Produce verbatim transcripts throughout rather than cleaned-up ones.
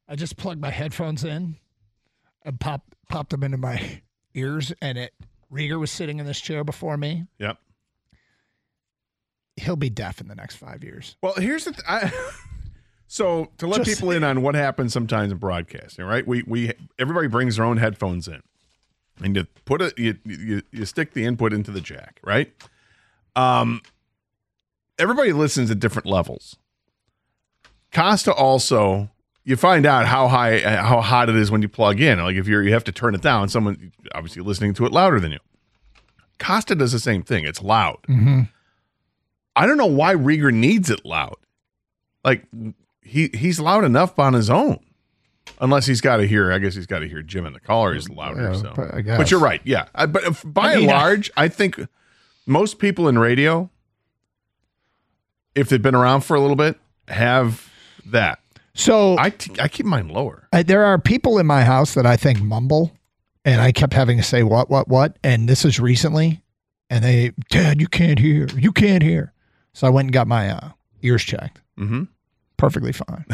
I just plugged my headphones in and popped popped them into my ears, and it Rieger was sitting in this chair before me. Yep. He'll be deaf in the next five years. Well, here's the th- I, so to let Just- people in on what happens sometimes in broadcasting, right? We we everybody brings their own headphones in, and you put it you you, you stick the input into the jack, right? Um, everybody listens at different levels. Costa also, you find out how high how hot it is when you plug in. Like if you're you have to turn it down, someone obviously listening to it louder than you. Costa does the same thing. It's loud. Mm-hmm. I don't know why Rieger needs it loud. Like he he's loud enough on his own, unless he's got to hear. I guess he's got to hear Jim and the caller is louder. Yeah, so, but I guess. but you're right. Yeah, I, but if, by I and mean, I- large, I think most people in radio, if they've been around for a little bit, have that. So I, t- I keep mine lower. I, there are people in my house that I think mumble, and I kept having to say what, what, what, and this is recently, and they, Dad, you can't hear, you can't hear. So I went and got my uh, ears checked. Mm-hmm. Perfectly fine.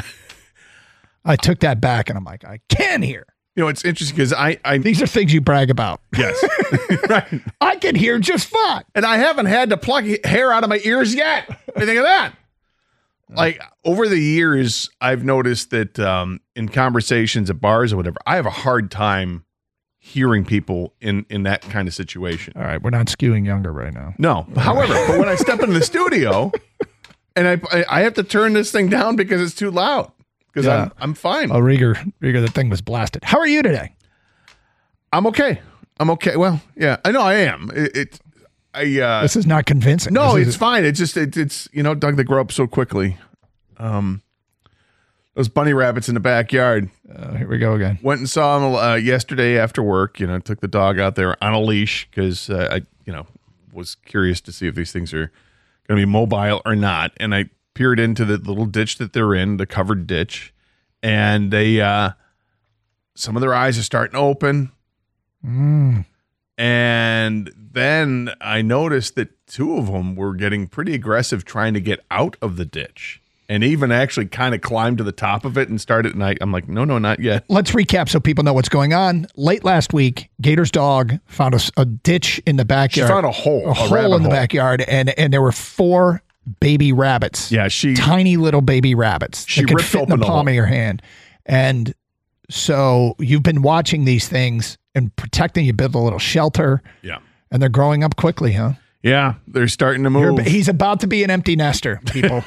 I took that back, and I'm like, I can hear. You know, it's interesting because I, I These are things you brag about. yes, right, I can hear just fine. and I haven't had to pluck hair out of my ears yet. What do you think of that? Like over the years, I've noticed that um, in conversations at bars or whatever, I have a hard time hearing people in, in that kind of situation. All right, we're not skewing younger right now. No, however, but when I step into the studio and I, I I have to turn this thing down because it's too loud because Yeah. I'm I'm fine. Oh, Rieger, Rieger, the thing was blasted. How are you today? I'm okay. I'm okay. Well, yeah, I know I am. It, it I uh, This is not convincing. no, This it's is- fine. It's just it, it's you know, Doug, they grow up so quickly. Um, those bunny rabbits in the backyard. Uh, here we go again. Went and saw him uh, yesterday after work. You know, took the dog out there on a leash because uh, I, you know, was curious to see if these things are going to be mobile or not. And I peered into the little ditch that they're in, the covered ditch, and they, uh, some of their eyes are starting to open. Mm. And then I noticed that two of them were getting pretty aggressive trying to get out of the ditch. And even actually kind of climbed to the top of it and started. And I, I'm like, no, no, not yet. Let's recap so people know what's going on. Late last week, Gator's dog found a, s- a ditch in the She backyard. found a hole, a, a, hole rabbit in the hole. backyard, and and there were four baby rabbits. Yeah, she Tiny little baby rabbits. She that could ripped fit in open the the palm hole. of your hand. And so you've been watching these things and protecting. You build a little shelter, yeah. and they're growing up quickly, huh? Yeah, they're starting to You're- move. he's about to be an empty nester, people.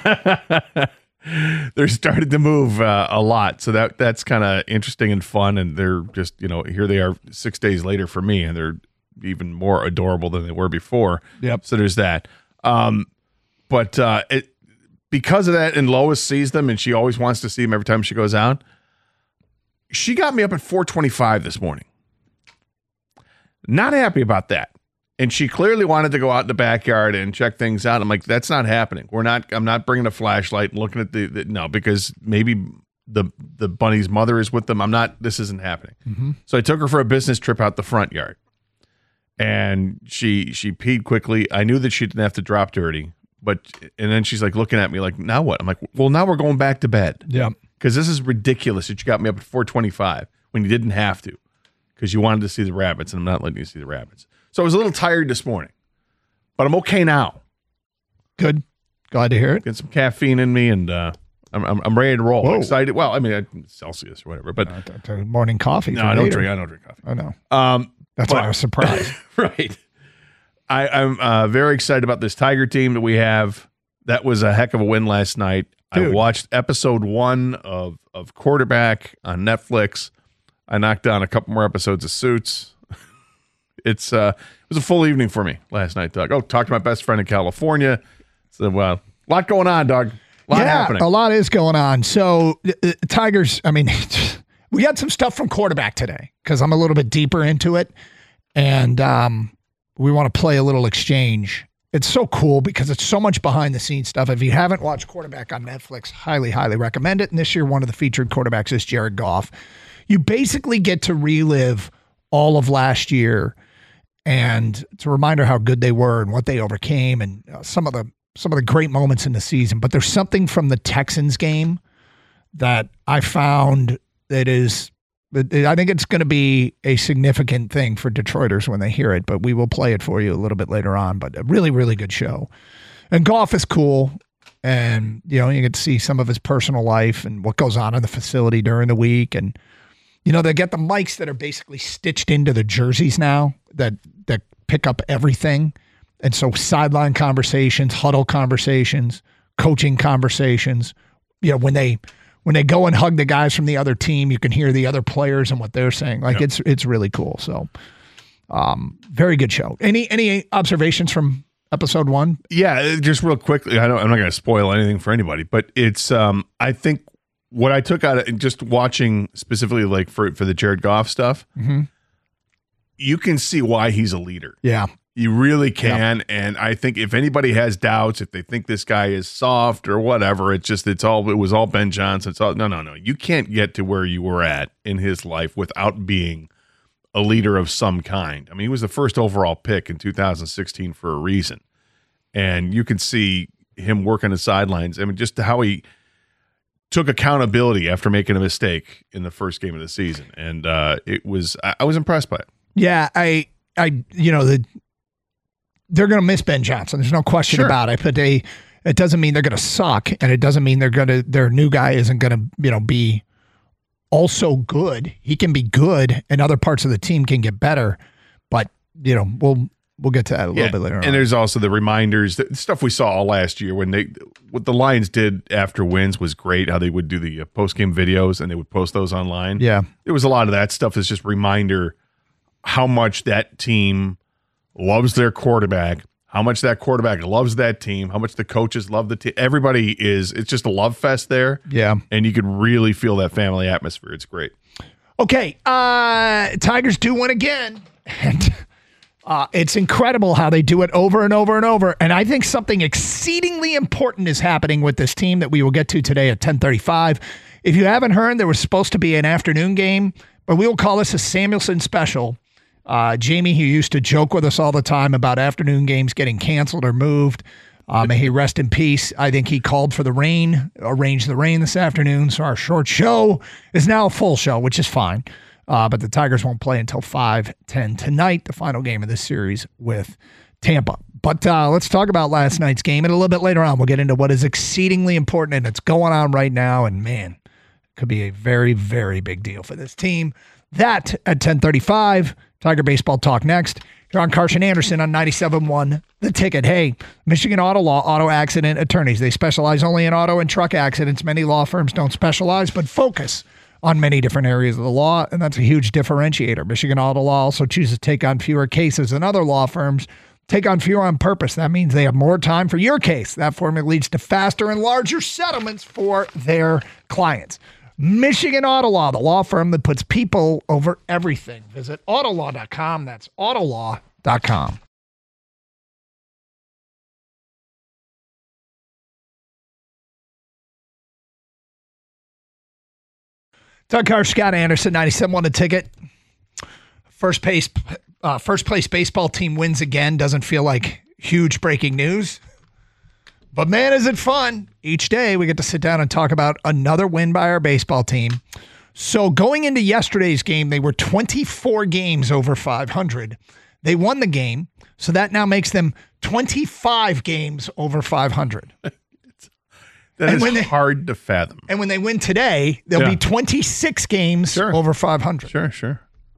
They're starting to move uh, a lot, so that that's kind of interesting and fun. And they're just, you know, here they are six days later for me, and they're even more adorable than they were before. Yep. So there's that. Um, but uh, it because of that, and Lois sees them, and she always wants to see them every time she goes out. She got me up at four twenty-five this morning. Not happy about that. And she clearly wanted to go out in the backyard and check things out. I'm like, that's not happening. We're not, I'm not bringing a flashlight and looking at the, the no, because maybe the, the bunny's mother is with them. I'm not, this isn't happening. Mm-hmm. So I took her for a business trip out the front yard, and she, she peed quickly. I knew that she didn't have to drop dirty, but, and then she's like looking at me like, now what? I'm like, well, now we're going back to bed. Yeah. Cause this is ridiculous that you got me up at four twenty-five when you didn't have to, because you wanted to see the rabbits, and I'm not letting you see the rabbits. So I was a little tired this morning, but I'm okay now. Good. Glad to hear it. Get some caffeine in me, and uh, I'm, I'm I'm ready to roll. Whoa. Excited. Well, I mean, I, Celsius or whatever, but Uh, t- t- morning coffee. no, for I don't later. drink. I don't drink coffee. I know. Um, That's but- why I was surprised. right. I, I'm uh, very excited about this Tiger team that we have. That was a heck of a win last night. I Dude. watched episode one of of Quarterback on Netflix. I knocked down a couple more episodes of Suits. It's uh, it was a full evening for me last night, Doug. Oh, talked to my best friend in California. So, well, a lot going on, Doug. A lot yeah, happening. a lot is going on. So, uh, Tigers, I mean, we got some stuff from Quarterback today because I'm a little bit deeper into it. And um, we want to play a little exchange. It's so cool because it's so much behind the scenes stuff. If you haven't watched Quarterback on Netflix, highly, highly recommend it. And this year, one of the featured quarterbacks is Jared Goff. You basically get to relive all of last year. And it's a reminder how good they were and what they overcame, and uh, some of the some of the great moments in the season. But there's something from the Texans game that I found It is. It, I think it's going to be a significant thing for Detroiters when they hear it, but we will play it for you a little bit later on. But a really, really good show. And Goff is cool. And, you know, you get to see some of his personal life and what goes on in the facility during the week. And, you know, they get the mics that are basically stitched into the jerseys now that, that pick up everything. And so sideline conversations, huddle conversations, coaching conversations, you know, when they, when they go and hug the guys from the other team, you can hear the other players and what they're saying. Like, yep. it's, it's really cool. So, um, very good show. Any, any observations from episode one? Yeah, just real quickly. I don't, I'm not going to spoil anything for anybody, but it's, um, I think what I took out of just watching specifically like for, for the Jared Goff stuff, mm-hmm. you can see why he's a leader. Yeah. You really can. Yep. And I think if anybody has doubts, if they think this guy is soft or whatever, it's just, it's all, it was all Ben Johnson. It's all, no, no, no. You can't get to where you were at in his life without being a leader of some kind. I mean, he was the first overall pick in two thousand sixteen for a reason. And you can see him working the sidelines. I mean, just how he took accountability after making a mistake in the first game of the season. And uh, it was, I, I was impressed by it. Yeah. I, I, you know, the, they're going to miss Ben Johnson. There's no question Sure. about it, but they, it doesn't mean they're going to suck. And it doesn't mean they're going to, their new guy isn't going to, you know, be also good. He can be good and other parts of the team can get better, but you know, we'll, we'll get to that a little yeah. bit later and on. And there's also the reminders, the stuff we saw all last year when they, what the Lions did after wins was great. How they would do the post-game videos and they would post those online. Yeah. There was a lot of that stuff is just reminder how much that team loves their quarterback, how much that quarterback loves that team, how much the coaches love the team. Everybody is, it's just a love fest there. Yeah. And you could really feel that family atmosphere. It's great. Okay. Uh, Tigers do win again. And uh, it's incredible how they do it over and over and over. And I think something exceedingly important is happening with this team that we will get to today at ten thirty-five. If you haven't heard, there was supposed to be an afternoon game, but we will call this a Samuelson special. Uh, Jamie, who used to joke with us all the time about afternoon games getting canceled or moved, uh, may he rest in peace. I think he called for the rain, arranged the rain this afternoon, so our short show is now a full show, which is fine. Uh, but the Tigers won't play until five ten tonight, the final game of this series with Tampa. But uh, let's talk about last night's game, and a little bit later on, we'll get into what is exceedingly important, and it's going on right now, and man, it could be a very, very big deal for this team. That at ten thirty-five. Tiger Baseball Talk next. You're on Carson Anderson on ninety-seven point one The Ticket. Hey, Michigan Auto Law, auto accident attorneys. They specialize only in auto and truck accidents. Many law firms don't specialize, but focus on many different areas of the law, and that's a huge differentiator. Michigan Auto Law also chooses to take on fewer cases than other law firms. Take on fewer on purpose. That means they have more time for your case. That formula leads to faster and larger settlements for their clients. Michigan Auto Law, the law firm that puts people over everything. Visit autolaw dot com. That's autolaw dot com. Doug Carr, Scott Anderson, ninety-seven point one The Ticket. First place, uh, first place baseball team wins again. Doesn't feel like huge breaking news. But man, is it fun. Each day we get to sit down and talk about another win by our baseball team. So going into yesterday's game, they were twenty-four games over five hundred. They won the game, so that now makes them twenty-five games over five hundred. That and is when they, hard to fathom. And when they win today, there'll Yeah. be twenty-six games Sure. over five hundred. Sure, sure.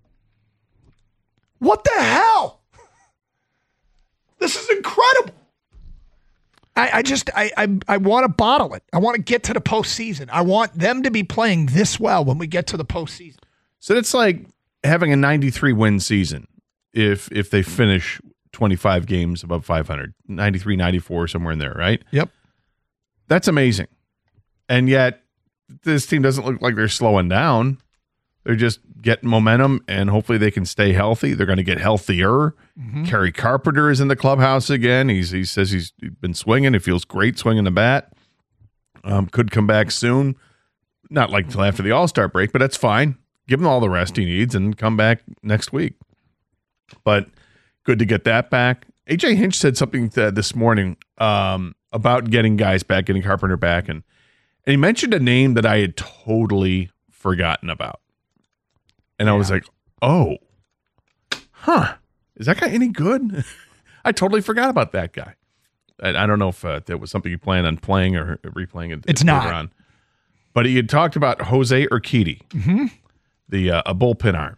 What the hell? This is incredible. I, I just, I, I, I want to bottle it. I want to get to the postseason. I want them to be playing this well when we get to the postseason. So it's like having a ninety-three win season if if they finish twenty-five games above five hundred. ninety-three, ninety-four, somewhere in there, right? Yep. That's amazing. And yet this team doesn't look like they're slowing down. They're just getting momentum, and hopefully they can stay healthy. They're going to get healthier. Mm-hmm. Kerry Carpenter is in the clubhouse again. He's He says he's been swinging. It feels great swinging the bat. Um, could come back soon. Not like until after the All-Star break, but that's fine. Give him all the rest he needs and come back next week. But good to get that back. A J Hinch said something th- this morning um, about getting guys back, getting Carpenter back. And, and he mentioned a name that I had totally forgotten about. And yeah. I was like, oh, huh, is that guy any good? I totally forgot about that guy. I, I don't know if uh, that was something you planned on playing or replaying it. It's not. On. But he had talked about Jose Urquidy, mm-hmm. the uh, a bullpen arm.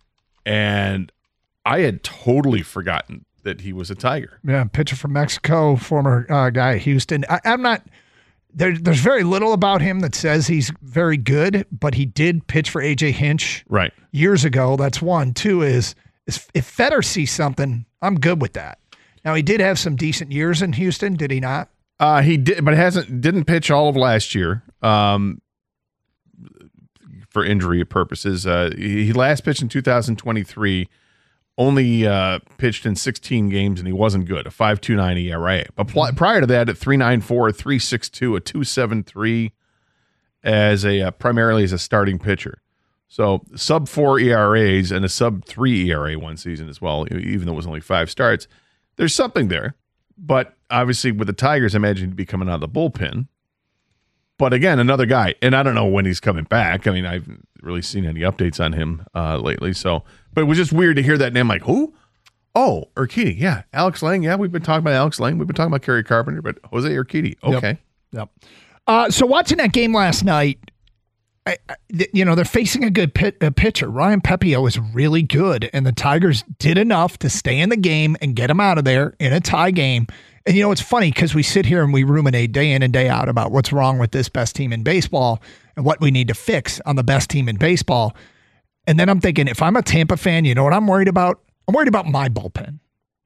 And I had totally forgotten that he was a Tiger. Yeah, pitcher from Mexico, former uh, guy at Houston. I, I'm not there, – there's very little about him that says he's very good, but he did pitch for A J Hinch right. years ago. That's one. Two is, is if Fetter sees something, I'm good with that. Now, he did have some decent years in Houston, did he not? Uh, he did, but hasn't didn't pitch all of last year um, for injury purposes. Uh, he last pitched in two thousand twenty-three, only uh, pitched in sixteen games, and he wasn't good, a five point two nine E R A. But pl- prior to that, at three point nine four, a three point six two, a two point seven three, as a uh, primarily as a starting pitcher. So sub four E R As and a sub three E R A one season as well, even though it was only five starts. There's something there, but obviously with the Tigers, I imagine he'd be coming out of the bullpen. But again, another guy, and I don't know when he's coming back. I mean, I haven't really seen any updates on him uh, lately. So, but it was just weird to hear that name. Like, who? Oh, Urquidy. Yeah, Alex Lang. Yeah, we've been talking about Alex Lang. We've been talking about Kerry Carpenter, but Jose Urquidy. Okay. Yep. yep. Uh, so watching that game last night, I, I, you know, they're facing a good pit, a pitcher. Ryan Pepio is really good, and the Tigers did enough to stay in the game and get him out of there in a tie game. And, you know, it's funny because we sit here and we ruminate day in and day out about what's wrong with this best team in baseball and what we need to fix on the best team in baseball. And then I'm thinking, if I'm a Tampa fan, you know what I'm worried about? I'm worried about my bullpen.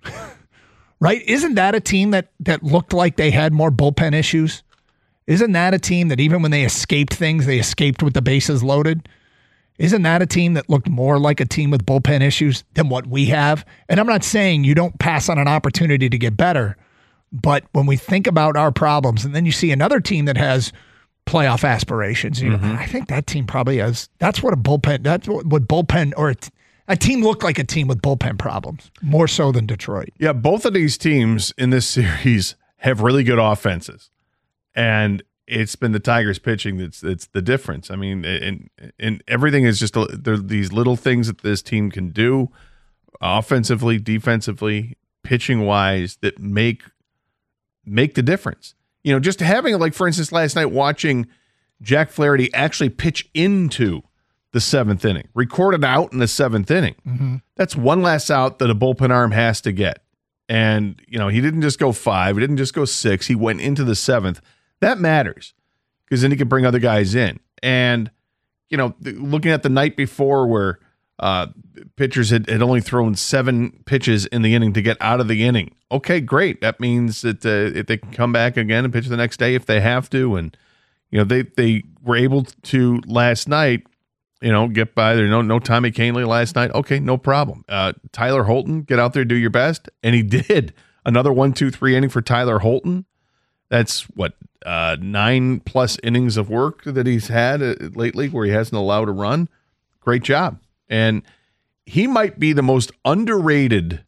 Right? Isn't that a team that that looked like they had more bullpen issues? Isn't that a team that even when they escaped things, they escaped with the bases loaded? Isn't that a team that looked more like a team with bullpen issues than what we have? And I'm not saying you don't pass on an opportunity to get better, but when we think about our problems and then you see another team that has playoff aspirations, you know, mm-hmm. I think that team probably has, that's what a bullpen, that's what, what bullpen, or a, a team looked like a team with bullpen problems, more so than Detroit. Yeah, both of these teams in this series have really good offenses. And it's been the Tigers pitching that's that's the difference. I mean, and and everything is just a, there are these little things that this team can do, offensively, defensively, pitching wise, that make make the difference. You know, just having, like, for instance, last night watching Jack Flaherty actually pitch into the seventh inning, recorded out in the seventh inning. Mm-hmm. That's one less out that a bullpen arm has to get. And, you know, he didn't just go five, he didn't just go six, he went into the seventh. That matters because then he can bring other guys in. And, you know, looking at the night before where uh, pitchers had, had only thrown seven pitches in the inning to get out of the inning. Okay, great. That means that uh, if they can come back again and pitch the next day if they have to. And, you know, they, they were able to last night, you know, get by there. No, no Tommy Kahnle last night. Okay, no problem. Uh, Tyler Holton, get out there, do your best. And he did. Another one, two, three inning for Tyler Holton. That's what, uh, nine plus innings of work that he's had uh, lately where he hasn't allowed a run. Great job. And he might be the most underrated,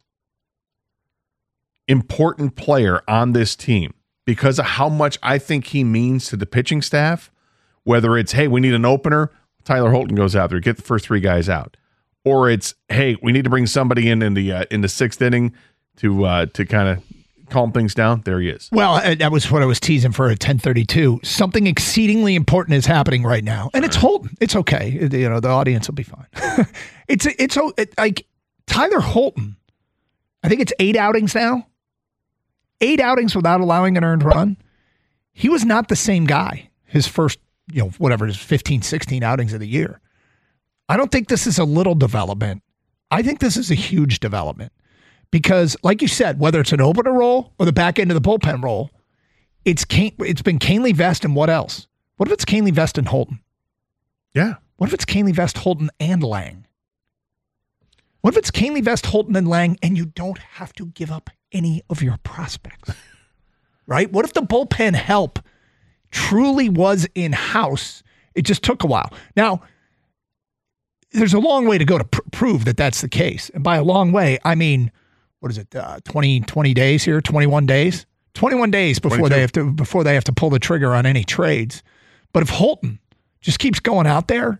important player on this team because of how much I think he means to the pitching staff. Whether it's, hey, we need an opener, Tyler Holton goes out there, get the first three guys out. Or it's, hey, we need to bring somebody in in the, uh, in the sixth inning to uh, to kind of calm things down. There he is. Well, that was what I was teasing for at ten thirty-two. Something exceedingly important is happening right now, and it's Holton. It's okay. You know, the audience will be fine. it's it's it, like Tyler Holton. I think it's eight outings now. Eight outings without allowing an earned run. He was not the same guy. His first, you know, whatever his fifteen, sixteen outings of the year. I don't think this is a little development. I think this is a huge development. Because, like you said, whether it's an opener role or the back end of the bullpen role, it's Kane, it's been Kahnle, Vest, and what else? What if it's Kahnle, Vest, and Holton? Yeah. What if it's Kahnle, Vest, Holton, and Lang? What if it's Kahnle, Vest, Holton, and Lang, and you don't have to give up any of your prospects? Right? What if the bullpen help truly was in-house? It just took a while. Now, there's a long way to go to pr- prove that that's the case. And by a long way, I mean, what is it, uh, twenty, twenty days here, twenty-one days? twenty-one days before twenty-two. they have to before they have to pull the trigger on any trades. But if Holton just keeps going out there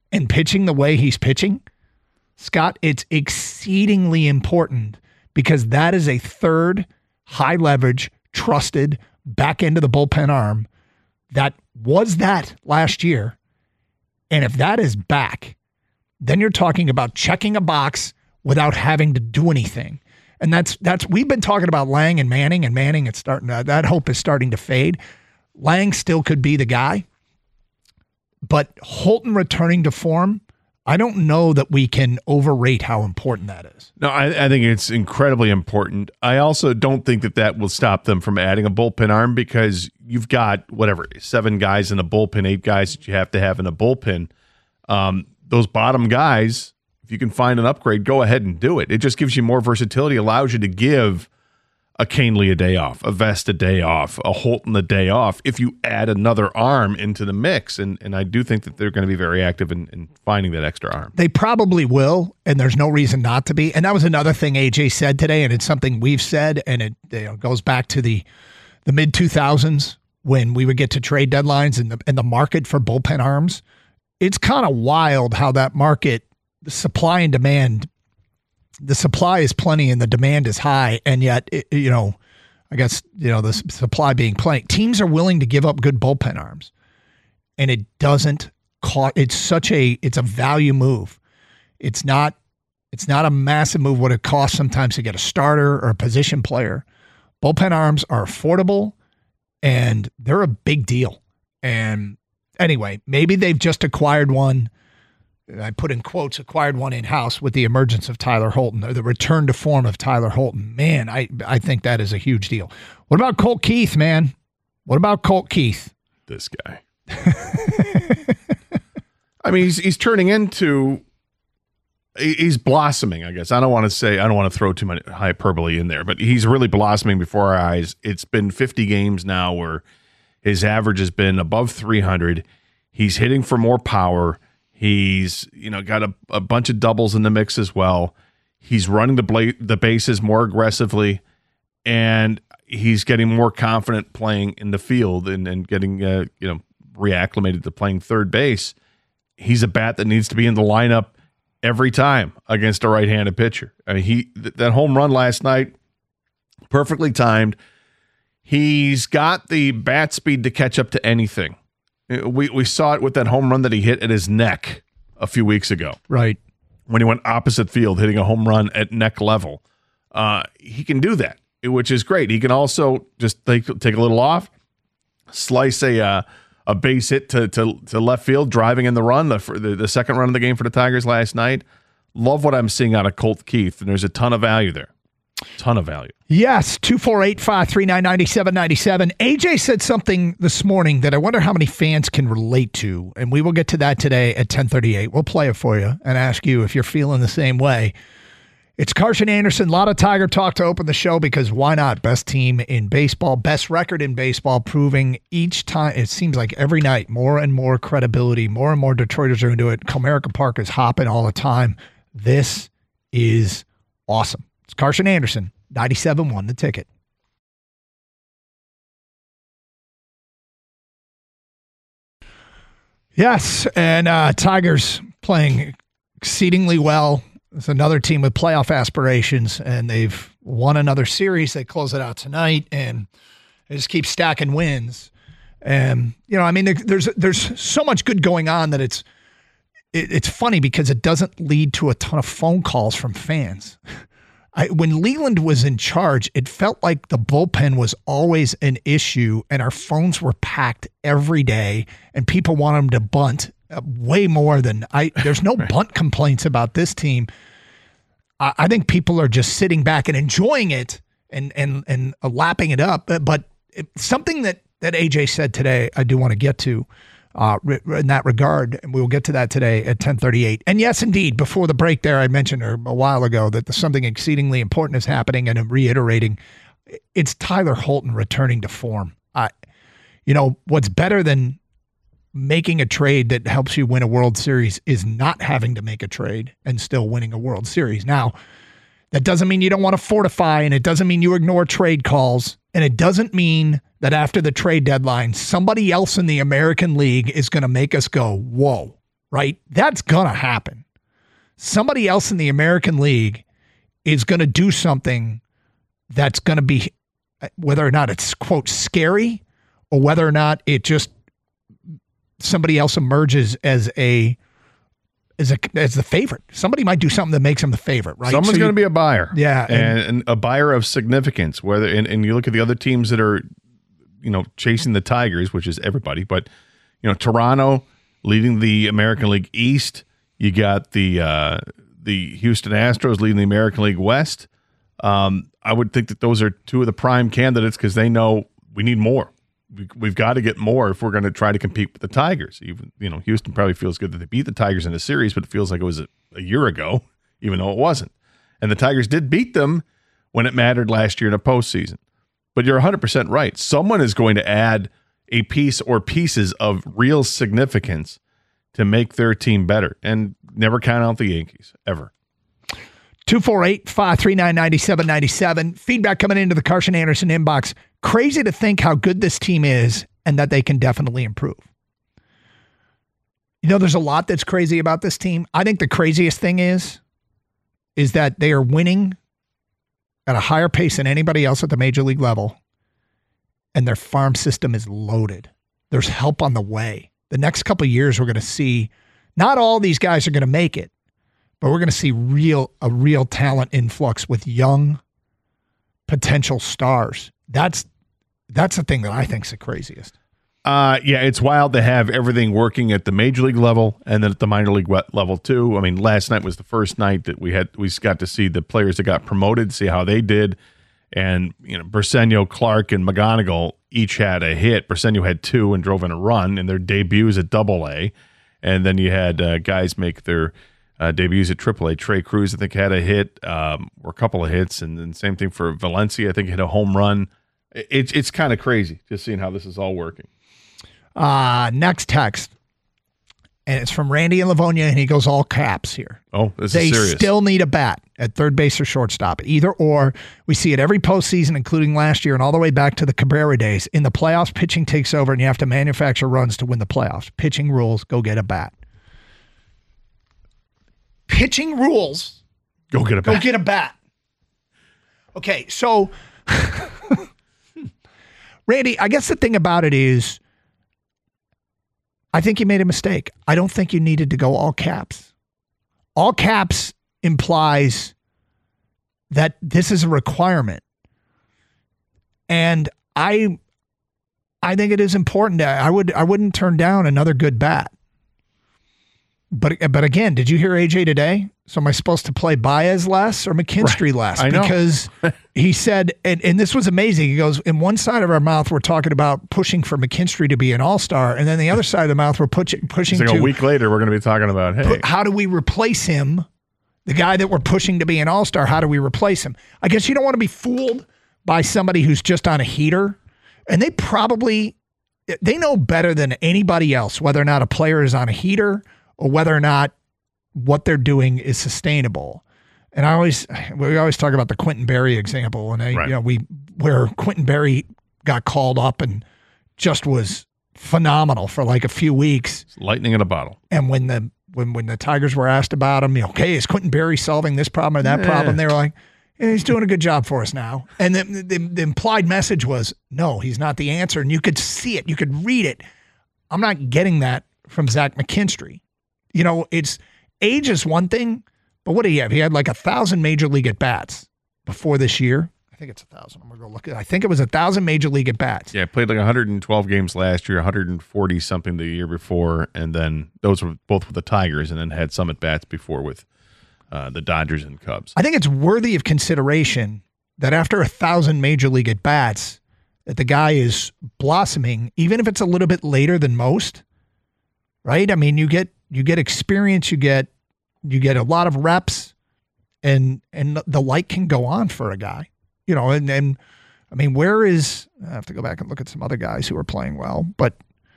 and pitching the way he's pitching, Scott, it's exceedingly important because that is a third high leverage, trusted back into the bullpen arm that was that last year. And if that is back, then you're talking about checking a box without having to do anything. And that's, that's, we've been talking about Lang and Manning and Manning. It's starting to, that hope is starting to fade. Lang still could be the guy, but Holton returning to form, I don't know that we can overrate how important that is. No, I, I think it's incredibly important. I also don't think that that will stop them from adding a bullpen arm because you've got, whatever, seven guys in a bullpen, eight guys that you have to have in a bullpen. Um, those bottom guys, if you can find an upgrade, go ahead and do it. It just gives you more versatility, allows you to give a Canely a day off, a Vest a day off, a Holton a day off, if you add another arm into the mix. And and I do think that they're going to be very active in, in finding that extra arm. They probably will, and there's no reason not to be. And that was another thing A J said today, and it's something we've said, and it you know, goes back to the the mid two thousands when we would get to trade deadlines and the, and the market for bullpen arms. It's kind of wild how that market, the supply and demand, the supply is plenty and the demand is high. And yet, it, you know, I guess, you know, the supply being plenty, teams are willing to give up good bullpen arms, and it doesn't cost. It's such a, it's a value move. It's not, it's not a massive move what it costs sometimes to get a starter or a position player. Bullpen arms are affordable and they're a big deal. And anyway, maybe they've just acquired one. I put in quotes, acquired one in-house with the emergence of Tyler Holton, or the return to form of Tyler Holton. Man, I, I think that is a huge deal. What about Colt Keith, man? What about Colt Keith? This guy. I mean, he's he's turning into, he's blossoming, I guess. I don't want to say, I don't want to throw too much hyperbole in there, but he's really blossoming before our eyes. It's been fifty games now where his average has been above three hundred. He's hitting for more power. He's, you know, got a, a bunch of doubles in the mix as well. He's running the bla- the bases more aggressively, and he's getting more confident playing in the field and, and getting, uh, you know, reacclimated to playing third base. He's a bat that needs to be in the lineup every time against a right-handed pitcher. I mean, he th- that home run last night, perfectly timed. He's got the bat speed to catch up to anything. We we saw it with that home run that he hit at his neck a few weeks ago. Right. When he went opposite field, hitting a home run at neck level. Uh, he can do that, which is great. He can also just take, take a little off, slice a uh, a base hit to, to to left field, driving in the run, the, the the second run of the game for the Tigers last night. Love what I'm seeing out of Colt Keith, and there's a ton of value there. Ton of value. Yes, two four eight, five three nine, nine seven nine seven. A J said something this morning that I wonder how many fans can relate to, and we will get to that today at ten thirty-eight. We'll play it for you and ask you if you're feeling the same way. It's Carson Anderson, a lot of Tiger talk to open the show because why not? Best team in baseball, best record in baseball, proving each time, it seems like every night, more and more credibility, more and more Detroiters are into it. Comerica Park is hopping all the time. This is awesome. It's Carson Anderson, ninety-seven point one, The Ticket. Yes, and uh, Tigers playing exceedingly well. It's another team with playoff aspirations, and they've won another series. They close it out tonight, and they just keep stacking wins. And, you know, I mean, there's there's so much good going on that it's it, it's funny because it doesn't lead to a ton of phone calls from fans. I, when Leland was in charge, it felt like the bullpen was always an issue, and our phones were packed every day, and people want them to bunt uh, way more than I. There's no right. bunt complaints about this team. I, I think people are just sitting back and enjoying it and and and uh, lapping it up. But, but it, something that that A J said today, I do want to get to. Uh, in that regard, and we will get to that today at ten thirty-eight. And yes, indeed, before the break there, I mentioned a while ago that something exceedingly important is happening, and I'm reiterating, it's Tyler Holton returning to form. I, you know, what's better than making a trade that helps you win a World Series is not having to make a trade and still winning a World Series. Now, that doesn't mean you don't want to fortify, and it doesn't mean you ignore trade calls, and it doesn't mean that after the trade deadline, somebody else in the American League is going to make us go, whoa, right? That's going to happen. Somebody else in the American League is going to do something that's going to be, whether or not it's, quote, scary, or whether or not it just somebody else emerges as a as a as the favorite. Somebody might do something that makes them the favorite, right? Someone's so going to be a buyer. Yeah. And, and a buyer of significance. Whether and, and you look at the other teams that are, you know, chasing the Tigers, which is everybody, but, you know, Toronto leading the American League East. You got the uh, the Houston Astros leading the American League West. Um, I would think that those are two of the prime candidates because they know we need more. We, we've got to get more if we're going to try to compete with the Tigers. Even, you know, Houston probably feels good that they beat the Tigers in a series, but it feels like it was a, a year ago, even though it wasn't. And the Tigers did beat them when it mattered last year in a postseason. But you're one hundred percent right. Someone is going to add a piece or pieces of real significance to make their team better. And never count out the Yankees, ever. two four eight, five three nine, nine seven nine seven. Feedback coming into the Carson Anderson inbox. Crazy to think how good this team is and that they can definitely improve. You know, there's a lot that's crazy about this team. I think the craziest thing is, is that they are winning at a higher pace than anybody else at the major league level, and their farm system is loaded. There's help on the way. The next couple of years, we're going to see, not all these guys are going to make it, but we're going to see real a real talent influx with young potential stars. That's that's the thing that I think is the craziest. Uh, yeah, it's wild to have everything working at the major league level and then at the minor league level too. I mean, last night was the first night that we had we got to see the players that got promoted, see how they did, and you know, Briseño, Clark, and McGonigal each had a hit. Briseño had two and drove in a run in their debuts at Double A, and then you had uh, guys make their Uh, debuts at Triple A. Trey Cruz, I think, had a hit um, or a couple of hits, and then same thing for Valencia. I think hit a home run. It's it's kind of crazy just seeing how this is all working. Uh, next text, and it's from Randy in Livonia, and he goes all caps here. Oh, this they is serious. They still need a bat at third base or shortstop. Either or. We see it every postseason, including last year and all the way back to the Cabrera days. In the playoffs, pitching takes over, and you have to manufacture runs to win the playoffs. Pitching rules, go get a bat. Pitching rules. Go get a bat. Go get a bat. Okay, so Randy, I guess the thing about it is I think you made a mistake. I don't think you needed to go all caps. All caps implies that this is a requirement. And I I think it is important. I would I wouldn't turn down another good bat. But but again, did you hear A J today? So am I supposed to play Baez less or McKinstry right. less? I know. Because he said, and, and this was amazing. He goes, in one side of our mouth, we're talking about pushing for McKinstry to be an all-star. And then the other side of the mouth, we're pushing pushing like to. A week later, we're going to be talking about, hey. Put, how do we replace him? The guy that we're pushing to be an all-star, how do we replace him? I guess you don't want to be fooled by somebody who's just on a heater. And they probably, they know better than anybody else whether or not a player is on a heater or whether or not what they're doing is sustainable. And I always, we always talk about the Quentin Berry example, and I, right. you know, we where Quentin Berry got called up and just was phenomenal for like a few weeks. It's lightning in a bottle. And when the when when the Tigers were asked about him, you know, okay, is Quentin Berry solving this problem or that yeah. problem? They were like, yeah, he's doing a good job for us now. And the, the the implied message was, no, he's not the answer. And you could see it, you could read it. I'm not getting that from Zach McKinstry. You know, it's age is one thing, but what did he have? He had like a thousand major league at bats before this year. I think it's a thousand. I'm gonna go look at it. I think it was a thousand major league at bats. Yeah, played like one hundred twelve games last year, one hundred forty something the year before, and then those were both with the Tigers, and then had some at bats before with uh, the Dodgers and Cubs. I think it's worthy of consideration that after a thousand major league at bats, that the guy is blossoming, even if it's a little bit later than most. Right? I mean, you get you get experience, you get you get a lot of reps, and and the light can go on for a guy. You know, and, and I mean, where is I have to go back and look at some other guys who are playing well, but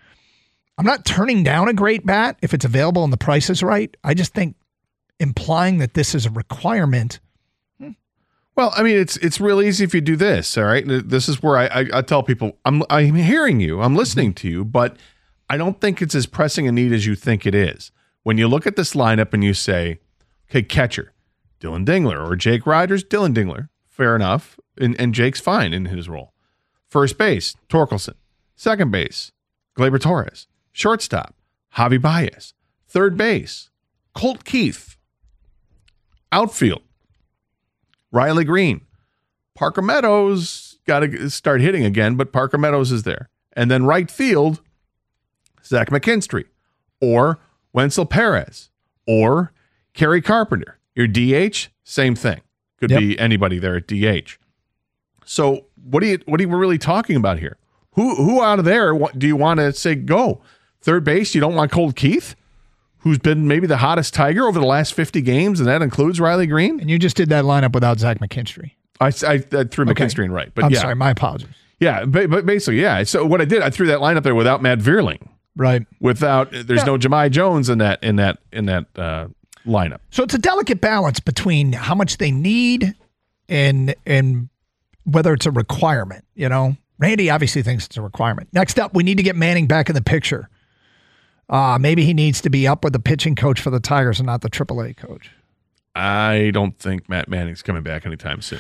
I'm not turning down a great bat if it's available and the price is right. I just think implying that this is a requirement. Hmm. Well, I mean, it's it's real easy if you do this. All right, this is where I I, I tell people I'm I'm hearing you, I'm listening to you, but I don't think it's as pressing a need as you think it is. when you look at this lineup and you say, okay, catcher, Dylan Dingler, or Jake Riders, Dylan Dingler, fair enough, and, and Jake's fine in his role. First base, Torkelson. Second base, Gleyber Torres. Shortstop, Javi Baez. Third base, Colt Keith. Outfield, Riley Green. Parker Meadows got to start hitting again, but Parker Meadows is there. And then right field, Zach McKinstry, or Wenzel Perez, or Kerry Carpenter. Your D H, same thing. Could yep. be anybody there at D H. So what are you what are you really talking about here? Who who out of there what, do you want to say go? Third base, you don't want Colt Keith, who's been maybe the hottest Tiger over the last fifty games, and that includes Riley Green? And you just did that lineup without Zach McKinstry. I, I, I threw okay. McKinstry in right. But I'm yeah. sorry, my apologies. Yeah, but, but basically, yeah. So what I did, I threw that lineup there without Matt Vierling. Right. Without, there's yeah. no Jahmai Jones in that in that in that uh, lineup. So it's a delicate balance between how much they need and and whether it's a requirement. You know, Randy obviously thinks it's a requirement. Next up, we need to get Manning back in the picture. Uh, maybe he needs to be up with the pitching coach for the Tigers and not the triple A coach. I don't think Matt Manning's coming back anytime soon.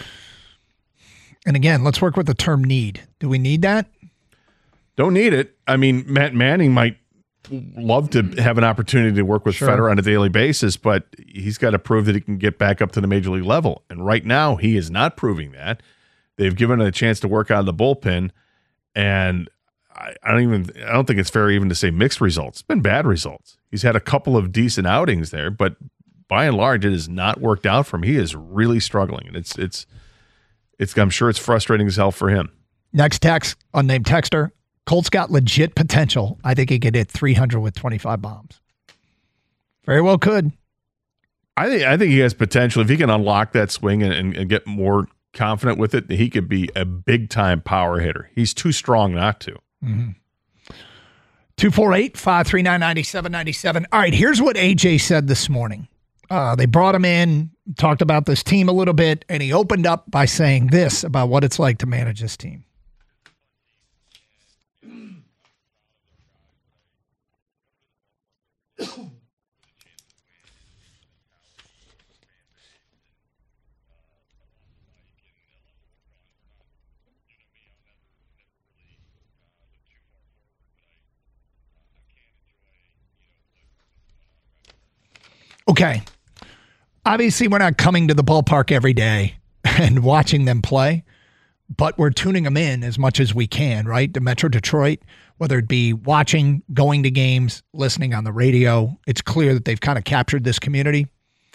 And again, let's work with the term need. Do we need that? Don't need it. I mean, Matt Manning might love to have an opportunity to work with sure. Federer on a daily basis, but he's got to prove that he can get back up to the major league level. And right now, he is not proving that. They've given him a chance to work out of the bullpen, and I, I don't even. I don't think it's fair even to say mixed results. It's been bad results. He's had a couple of decent outings there, but by and large, it has not worked out for him. He is really struggling, and it's it's it's. I'm sure it's frustrating as hell for him. Next text, unnamed texter. Colt's got legit potential. I think he could hit three hundred with twenty-five bombs. Very well could. I think I think he has potential. If he can unlock that swing and, and, and get more confident with it, he could be a big-time power hitter. He's too strong not to. Mm-hmm. two four eight, five three nine, nine seven nine seven. All right, here's what A J said this morning. Uh, they brought him in, talked about this team a little bit, and he opened up by saying this about what it's like to manage this team. Okay. Obviously, we're not coming to the ballpark every day and watching them play, but we're tuning them in as much as we can, right? To Metro Detroit, whether it be watching, going to games, listening on the radio. It's clear that they've kind of captured this community.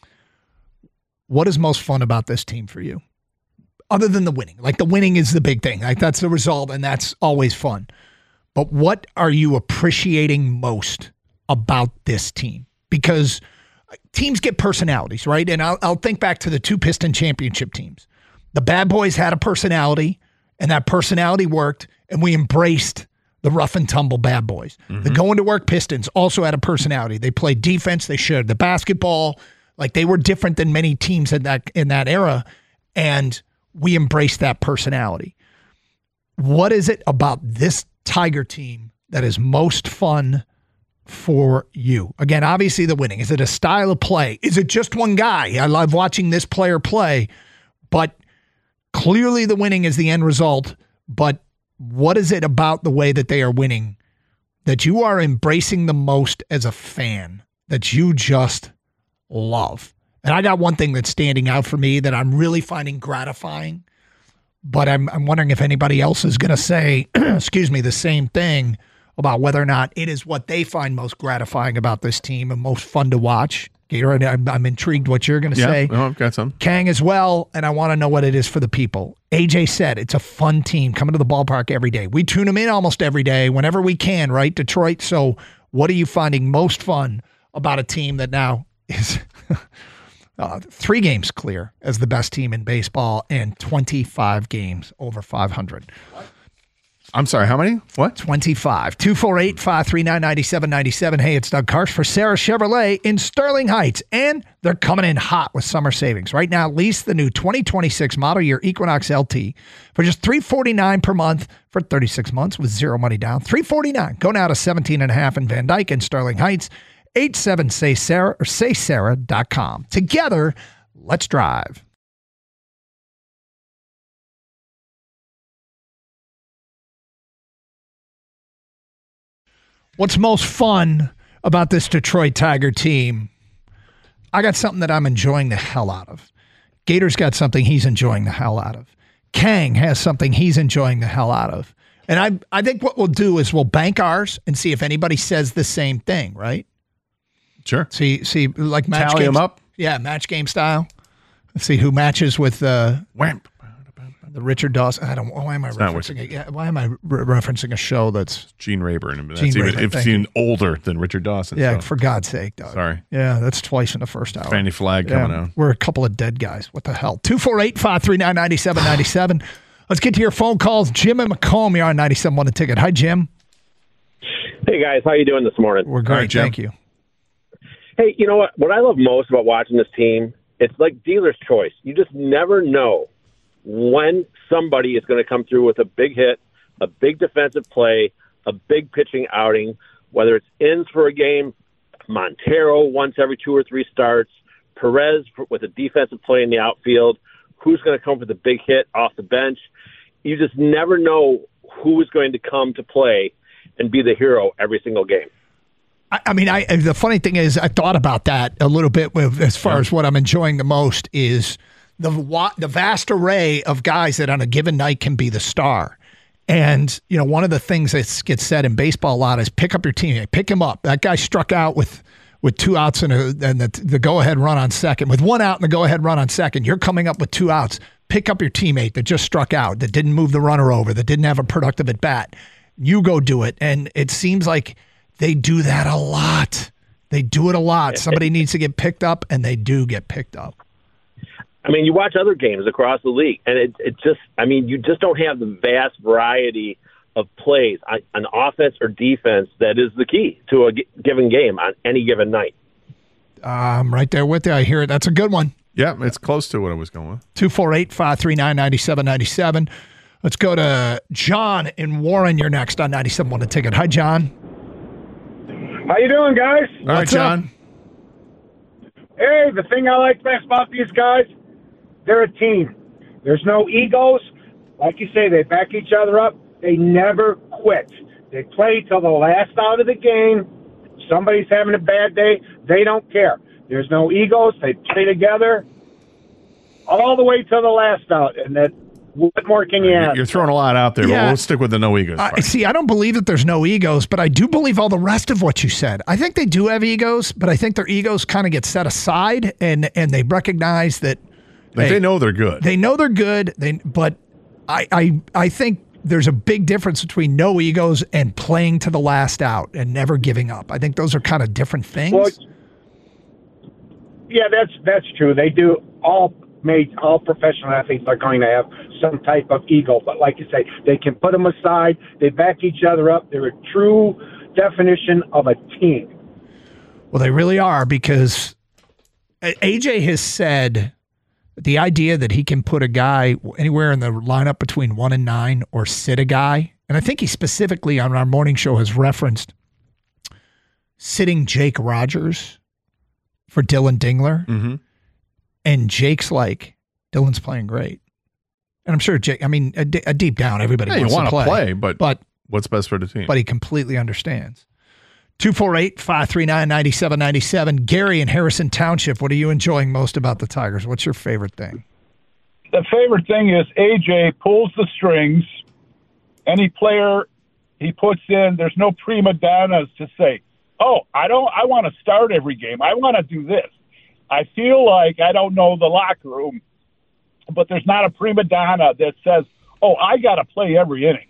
What is most fun about this team for you? Other than the winning. Like the winning is the big thing. Like that's the result, and that's always fun. But what are you appreciating most about this team? Because teams get personalities, right? And I'll, I'll think back to the two Piston championship teams. The bad boys had a personality, and that personality worked, and we embraced the rough and tumble bad boys. Mm-hmm. The going to work Pistons also had a personality. They played defense. They shared the basketball. Like they were different than many teams in that in that era, and we embraced that personality. What is it about this Tiger team that is most fun for you? Again, obviously the winning. Is it a style of play? Is it just one guy? I love watching this player play, but clearly the winning is the end result. But what is it about the way that they are winning that you are embracing the most as a fan that you just love? And I got one thing that's standing out for me that I'm really finding gratifying, but I'm I'm wondering if anybody else is going to say, excuse me, the same thing about whether or not it is what they find most gratifying about this team and most fun to watch. Gator, I'm, I'm intrigued what you're going to yeah, say. Oh, I've got some. Kang as well, and I want to know what it is for the people. A J said it's a fun team coming to the ballpark every day. We tune them in almost every day whenever we can, right, Detroit? So what are you finding most fun about a team that now is uh, three games clear as the best team in baseball and twenty-five games over five hundred? I'm sorry, how many? What? twenty-five. two four eight, five three nine, nine seven nine seven. Hey, it's Doug Karsch for Sarah Chevrolet in Sterling Heights, and they're coming in hot with summer savings. Right now, lease the new twenty twenty-six model year Equinox L T for just three hundred forty-nine dollars per month for thirty-six months with zero money down. three hundred forty-nine dollars. Go now to seventeen and a half in Van Dyke and Sterling Heights. eight seven say Sarah or say sarah dot com. Together, let's drive. What's most fun about this Detroit Tiger team? I got something that I'm enjoying the hell out of. Gator's got something he's enjoying the hell out of. Kang has something he's enjoying the hell out of. And I I think what we'll do is we'll bank ours and see if anybody says the same thing, right? Sure. See, see, like match Tally game, them up. Yeah, match game style. Let's see who matches with uh, Wham. the Richard Dawson. I don't. Why am I It's not referencing it? Yeah, why am I re- referencing a show that's Gene Rayburn. That's Gene even, Rayburn, it's thank even older than Richard Dawson. yeah? so. For God's sake, Doug. Sorry. Yeah, that's twice in the first hour. Fanny Flag Yeah, coming out. we're a couple of dead guys. What the hell? two four eight, five three nine, nine seven nine seven. Let's get to your phone calls. Jim and Macomb, you're on ninety-seven one a ticket. Hi, Jim. Hey, guys. How you doing this morning? We're great. All right, Jim. Thank you. Hey, you know what? What I love most about watching this team, it's like dealer's choice. You just never know when somebody is going to come through with a big hit, a big defensive play, a big pitching outing, whether it's ends for a game, Montero once every two or three starts, Perez with a defensive play in the outfield, who's going to come for the big hit off the bench. You just never know who is going to come to play and be the hero every single game. I, I mean, I the funny thing is, I thought about that a little bit with, as far Yeah. as what I'm enjoying the most is the wa- the vast array of guys that on a given night can be the star. And, you know, one of the things that gets said in baseball a lot is pick up your teammate, pick him up. That guy struck out with with two outs and, a, and the, the go-ahead run on second. With one out and the go-ahead run on second, you're coming up with two outs. Pick up your teammate that just struck out, that didn't move the runner over, that didn't have a productive at-bat. You go do it. And it seems like they do that a lot. They do it a lot. Somebody needs to get picked up, and they do get picked up. I mean, you watch other games across the league, and it, it just, I mean, you just don't have the vast variety of plays on, on offense or defense that is the key to a g- given game on any given night. I'm right there with you. I hear it. That's a good one. Yeah, it's close to what I was going with. two four eight, five three nine, nine seven nine seven. Let's go to John in Warren. You're next on ninety-seven one a ticket. Hi, John. How you doing, guys? All right, What's up? John. Hey, the thing I like best about these guys, they're a team. There's no egos. Like you say, they back each other up. They never quit. They play till the last out of the game. Somebody's having a bad day. They don't care. There's no egos. They play together all the way till the last out. And that, what more can you ask? You're throwing a lot out there, Yeah. but we'll stick with the no egos. I part. see, I don't believe that there's no egos, but I do believe all the rest of what you said. I think they do have egos, but I think their egos kind of get set aside, and and they recognize that Like, hey, they know they're good. they know they're good. They but I I I think there's a big difference between no egos and playing to the last out and never giving up. I think those are kind of different things. Well, yeah, that's that's true. They do. All made all professional athletes are going to have some type of ego, but like you say, they can put them aside. They back each other up. They're a true definition of a team. Well, they really are, because A J has said the idea that he can put a guy anywhere in the lineup between one and nine or sit a guy. And I think he specifically on our morning show has referenced sitting Jake Rogers for Dylan Dingler. Mm-hmm. And Jake's like, Dylan's playing great. And I'm sure Jake, I mean, a, a deep down, everybody Yeah, you wants want to to play, play, but, but, what's best for the team? but he completely understands. two four eight, five three nine, nine seven nine seven. Gary in Harrison Township, what are you enjoying most about the Tigers? What's your favorite thing? The favorite thing is A J pulls the strings. Any player he puts in, there's no prima donnas to say, oh, I don't, I want to start every game. I want to do this. I feel like, I don't know the locker room, but there's not a prima donna that says, oh, I got to play every inning.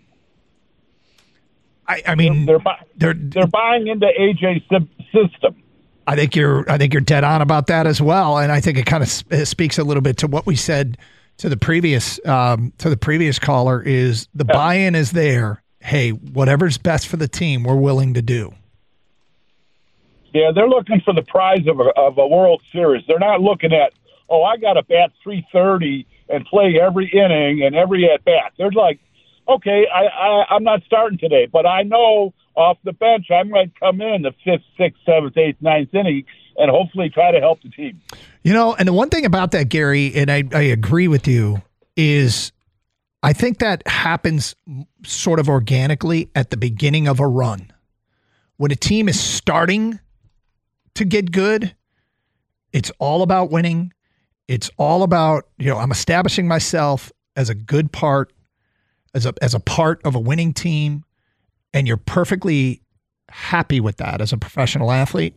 I, I mean, They're, bu- they're, they're buying into A J's system. I think you're, I think you're dead on about that as well. And I think it kind of sp- speaks a little bit to what we said to the previous, um, to the previous caller is the Yeah. buy-in is there. Hey, whatever's best for the team, we're willing to do. Yeah, they're looking for the prize of a, of a World Series. They're not looking at, oh, I got to bat three thirty and play every inning and every at bat. They're like, okay, I, I, I'm not starting today, but I know off the bench. I might come in the fifth, sixth, seventh, eighth, ninth inning and hopefully try to help the team. You know, and the one thing about that, Gary, and I, I agree with you, is I think that happens sort of organically at the beginning of a run. When a team is starting to get good, it's all about winning. It's all about, you know, I'm establishing myself as a good part, as a as a part of a winning team, and you're perfectly happy with that as a professional athlete.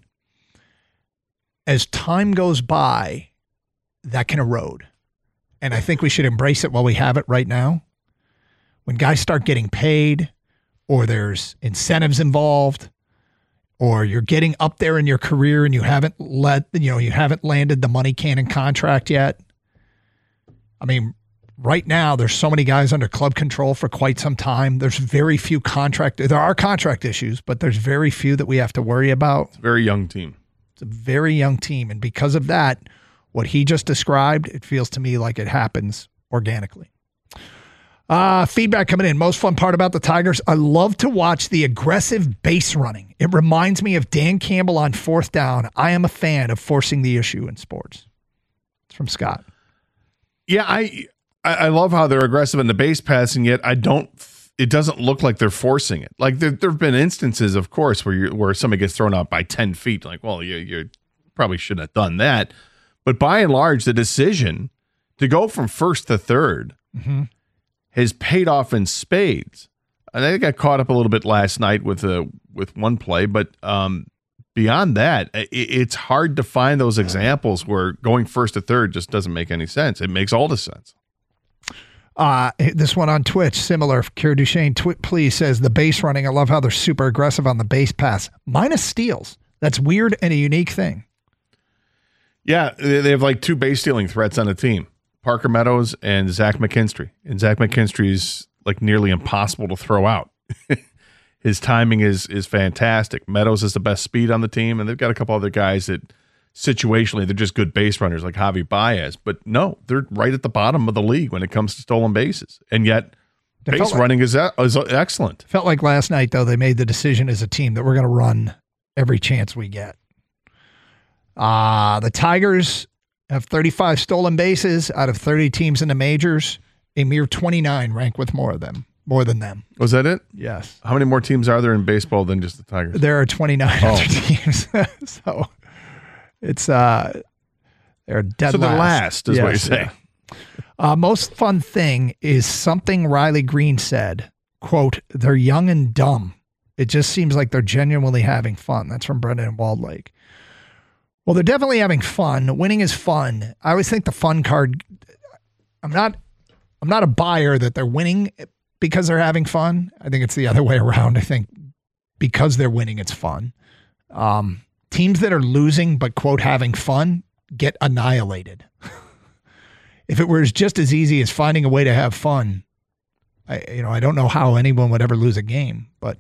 As time goes by, that can erode. And I think we should embrace it while we have it right now. When guys start getting paid, or there's incentives involved, or you're getting up there in your career and you haven't let, you know, you haven't landed the money cannon contract yet. I mean, right now there's so many guys under club control for quite some time. There's very few contract, there are contract issues, but there's very few that we have to worry about. It's a very young team. It's a very young team. And because of that, what he just described, it feels to me like it happens organically. Uh, feedback coming in. Most fun part about the Tigers, I love to watch the aggressive base running. It reminds me of Dan Campbell on fourth down. I am a fan of forcing the issue in sports. It's from Scott. Yeah, I I love how they're aggressive in the base passing, yet I don't, it doesn't look like they're forcing it. Like there have been instances, of course, where you where somebody gets thrown out by ten feet. Like, well, you, you probably shouldn't have done that. But by and large, the decision to go from first to third mm-hmm. has paid off in spades. And I got caught up a little bit last night with a with one play, but um, beyond that, it, it's hard to find those examples where going first to third just doesn't make any sense. It makes all the sense. Uh, this one on Twitch, similar. Kira Duchesne, tw- please, says the base running. I love how they're super aggressive on the base pass. Minus steals. That's weird and a unique thing. Yeah, they have like two base stealing threats on the team. Parker Meadows and Zach McKinstry. And Zach McKinstry is like nearly impossible to throw out. His timing is is fantastic. Meadows is the best speed on the team, and they've got a couple other guys that situationally they're just good base runners like Javi Baez. But no, they're right at the bottom of the league when it comes to stolen bases. And yet it base running like, is, is excellent. Felt like last night, though, they made the decision as a team that we're going to run every chance we get. Uh, the Tigers have thirty-five stolen bases out of thirty teams in the majors. A mere twenty-nine rank with more of them, more than them. Was that it? Yes. How many more teams are there in baseball than just the Tigers? There are twenty-nine oh. other teams. So it's uh, they're dead. So last. they're last, is yes, what you're saying. Yeah. Uh, most fun thing is something Riley Green said. Quote: "They're young and dumb. It just seems like they're genuinely having fun." That's from Brendan in Walled Lake. Well, they're definitely having fun. Winning is fun. I always think the fun card. I'm not. I'm not a buyer that they're winning because they're having fun. I think it's the other way around. I think because they're winning, it's fun. Um, teams that are losing but quote having fun get annihilated. If it were just as easy as finding a way to have fun, I you know I don't know how anyone would ever lose a game. But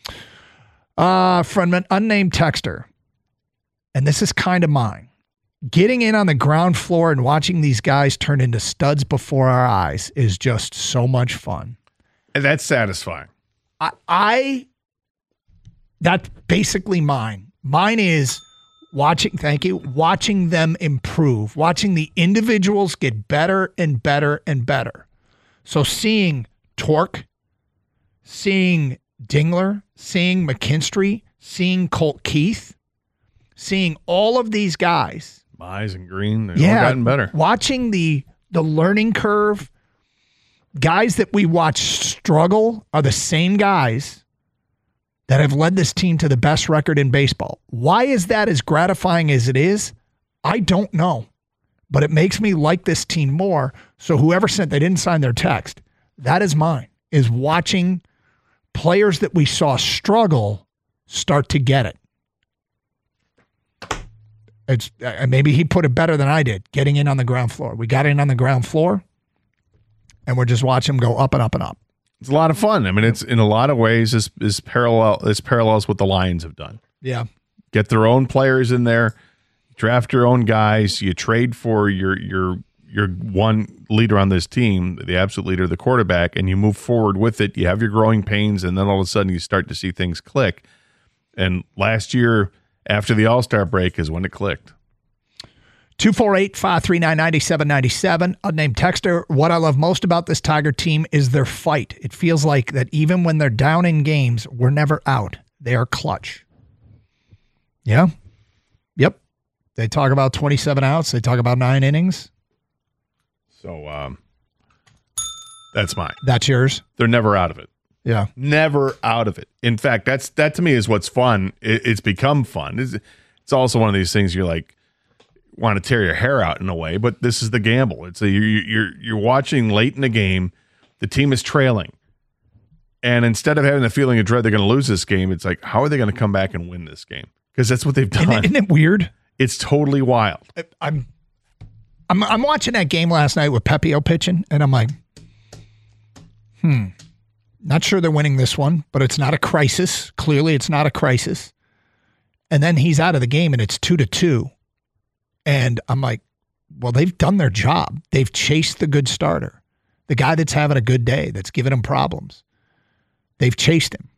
uh, from an unnamed texter. And this is kind of mine. Getting in on the ground floor and watching these guys turn into studs before our eyes is just so much fun. And that's satisfying. I, I that's basically mine. Mine is watching, thank you, watching them improve, watching the individuals get better and better and better. So seeing Torque, seeing Dingler, seeing McKinstry, seeing Colt Keith, seeing all of these guys. Mize and Green, they've yeah, all gotten better. Watching the the learning curve, guys that we watch struggle are the same guys that have led this team to the best record in baseball. Why is that as gratifying as it is? I don't know. But it makes me like this team more. So whoever sent, they didn't sign their text. That is mine, is watching players that we saw struggle start to get it. It's uh, maybe he put it better than I did, getting in on the ground floor. We got in on the ground floor, and we're just watching him go up and up and up. It's a lot of fun. I mean, it's in a lot of ways is is parallel. It's parallels what the Lions have done. Yeah, get their own players in there, draft your own guys. You trade for your your you're one leader on this team, the absolute leader, the quarterback, and you move forward with it. You have your growing pains, and then all of a sudden you start to see things click. And last year, after the All-Star break, is when it clicked. two four eight, five three nine, nine seven nine seven. Unnamed texter. What I love most about this Tiger team is their fight. It feels like that even when they're down in games, we're never out. They are clutch. Yeah. Yep. They talk about twenty-seven outs. They talk about nine innings. So um, that's mine. That's yours. They're never out of it. Yeah. Never out of it. In fact, that's that to me is what's fun. It, it's become fun. It's, it's also one of these things you're like, want to tear your hair out in a way, but this is the gamble. It's a, you're, you're, you're watching late in the game. The team is trailing. And instead of having the feeling of dread they're going to lose this game, it's like, how are they going to come back and win this game? Because that's what they've done. Isn't it, isn't it weird? It's totally wild. I'm, I'm, I'm watching that game last night with Pepio pitching, and I'm like, hmm, not sure they're winning this one, but it's not a crisis. Clearly, it's not a crisis. And then he's out of the game, and it's two to two. And I'm like, well, they've done their job. They've chased the good starter, the guy that's having a good day, that's giving him problems. They've chased him.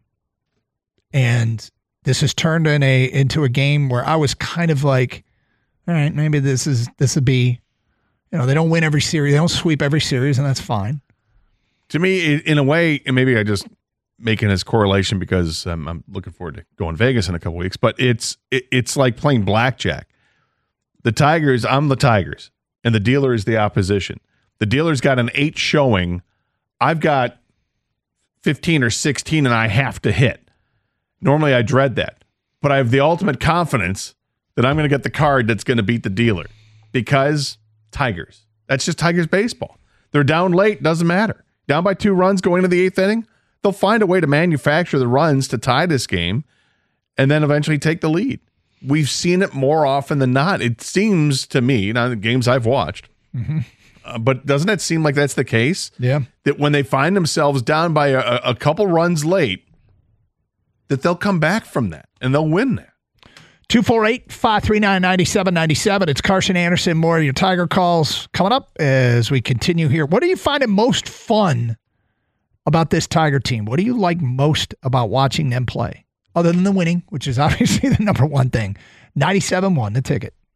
And this has turned in a into a game where I was kind of like, all right, maybe this is this would be, you know, they don't win every series, they don't sweep every series, and that's fine. To me, in a way, and maybe I just making this correlation because um, I'm looking forward to going to Vegas in a couple weeks, but it's it, it's like playing blackjack. The Tigers, I'm the Tigers, and the dealer is the opposition. The dealer's got an eight showing. I've got fifteen or sixteen, and I have to hit. Normally, I dread that. But I have the ultimate confidence that I'm going to get the card that's going to beat the dealer because Tigers. That's just Tigers baseball. They're down late, doesn't matter. Down by two runs going into the eighth inning, they'll find a way to manufacture the runs to tie this game and then eventually take the lead. We've seen it more often than not. It seems to me, now the games I've watched, mm-hmm. uh, but doesn't it seem like that's the case? Yeah. That when they find themselves down by a, a couple runs late, that they'll come back from that and they'll win that. two four eight, five three nine, nine seven nine seven. It's Carson Anderson. More of your Tiger calls coming up as we continue here. What do you find it most fun about this Tiger team? What do you like most about watching them play? Other than the winning, which is obviously the number one thing. ninety-seven one, The Ticket.